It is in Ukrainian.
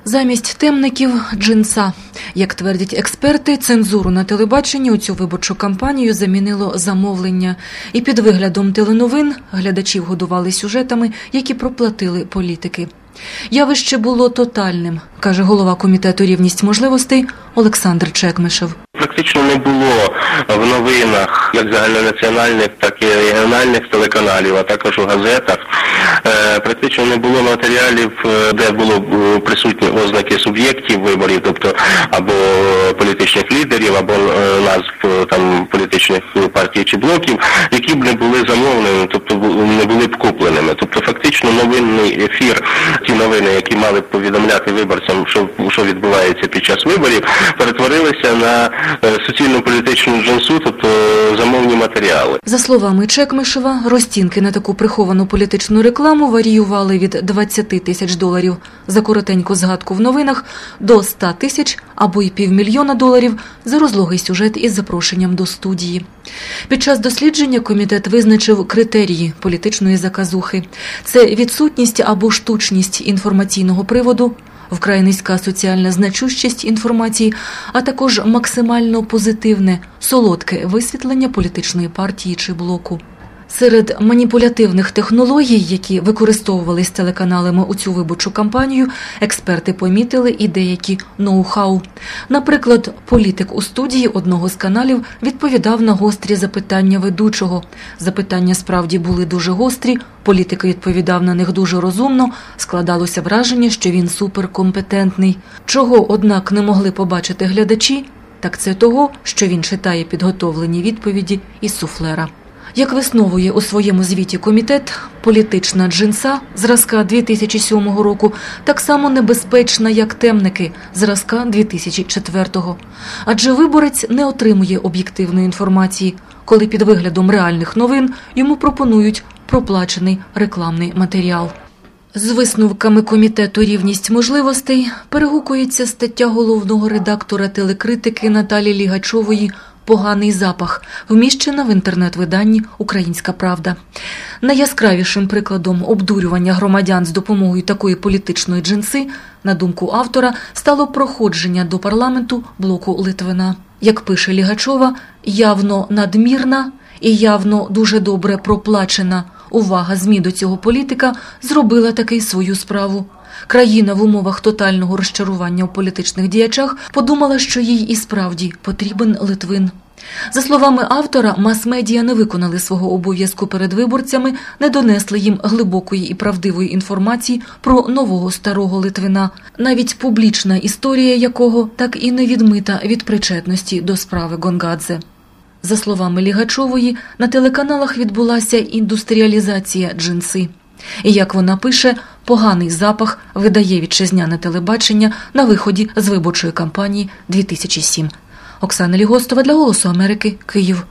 Замість темників – джинса. Як твердять експерти, цензуру на телебаченні у цю виборчу кампанію замінило замовлення. І під виглядом теленовин глядачів годували сюжетами, які проплатили політики. Явище було тотальним, каже голова комітету «Рівність можливостей» Олександр Чекмишев. Практично не було в новинах як загальнонаціональних, так і регіональних телеканалів, а також у газетах. Практично не було матеріалів, де було присутні ознаки суб'єктів виборів, тобто або політичних лідерів, або назв там політичних партій чи блоків, які б не були замовлені, тобто не були б купленими. Тобто фактично новинний ефір, ті новини, які мали б повідомляти виборцям, що відбувається під час виборів, перетворилися на суцільну політичну джинсу, тобто замовні матеріали. За словами Чекмишева, розцінки на таку приховану політичну рекламу варіювали від $20 тисяч за коротеньку згадку в новинах до $100 тисяч або й $500 000 за розлогий сюжет із запрошенням до студії. Під час дослідження комітет визначив критерії політичної заказухи. Це відсутність або штучність інформаційного приводу, вкрай низька соціальна значущість інформації, а також максимально позитивне, солодке висвітлення політичної партії чи блоку. Серед маніпулятивних технологій, які використовувались телеканалами у цю виборчу кампанію, експерти помітили і деякі ноу-хау. Наприклад, політик у студії одного з каналів відповідав на гострі запитання ведучого. Запитання справді були дуже гострі, політик відповідав на них дуже розумно, складалося враження, що він суперкомпетентний. Чого, однак, не могли побачити глядачі, так це того, що він читає підготовлені відповіді із суфлера. Як висновує у своєму звіті комітет, політична джинса зразка 2007 року так само небезпечна, як темники зразка 2004-го. Адже виборець не отримує об'єктивної інформації, коли під виглядом реальних новин йому пропонують проплачений рекламний матеріал. З висновками комітету «Рівність можливостей» перегукується стаття головного редактора телекритики Наталії Лігачової «Поганий запах», вміщена в інтернет-виданні «Українська правда». Найяскравішим прикладом обдурювання громадян з допомогою такої політичної джинси, на думку автора, стало проходження до парламенту блоку Литвина. Як пише Лігачова, явно надмірна і явно дуже добре проплачена увага ЗМІ до цього політика зробила таки свою справу. Країна в умовах тотального розчарування у політичних діячах подумала, що їй і справді потрібен Литвин. За словами автора, мас-медіа не виконали свого обов'язку перед виборцями, не донесли їм глибокої і правдивої інформації про нового старого Литвина, навіть публічна історія якого так і не відмита від причетності до справи Гонгадзе. За словами Лігачової, на телеканалах відбулася індустріалізація джинси. І, як вона пише, поганий запах видає вітчизняне телебачення на виході з виборчої кампанії 2007. Оксана Лігостова для «Голосу Америки», Київ.